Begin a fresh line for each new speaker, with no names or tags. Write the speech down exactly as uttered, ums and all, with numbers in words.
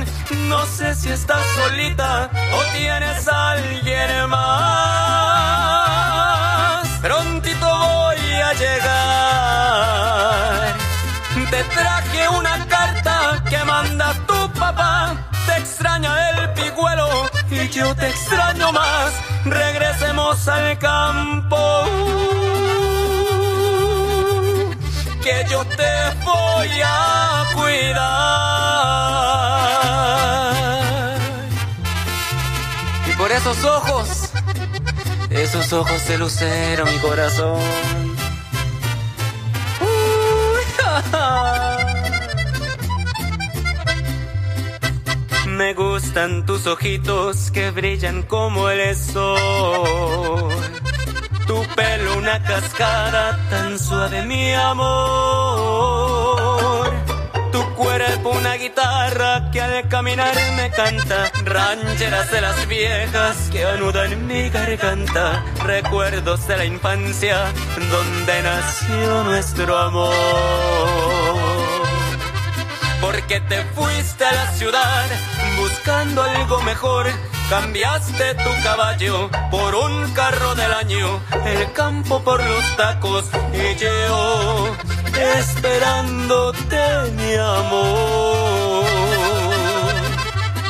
corazón. No sé si estás solita o tienes a alguien más. Prontito voy a llegar. Te traje una carta que manda tu papá. Te extraña el pigüelo y yo te extraño más. Regresemos al campo, que yo te voy a cuidar. Y por esos ojos, esos ojos de lucero, mi corazón. Uy, ja, ja. Me gustan tus ojitos que brillan como el sol. Tu pelo una cascada tan suave, mi amor. Tu cuerpo una guitarra que al caminar me canta. Rancheras de las viejas que anudan mi garganta. Recuerdos de la infancia donde nació nuestro amor. Porque te fuiste a la ciudad buscando algo mejor. Cambiaste tu caballo por un carro del año, el campo por los tacos y yo esperándote, mi amor.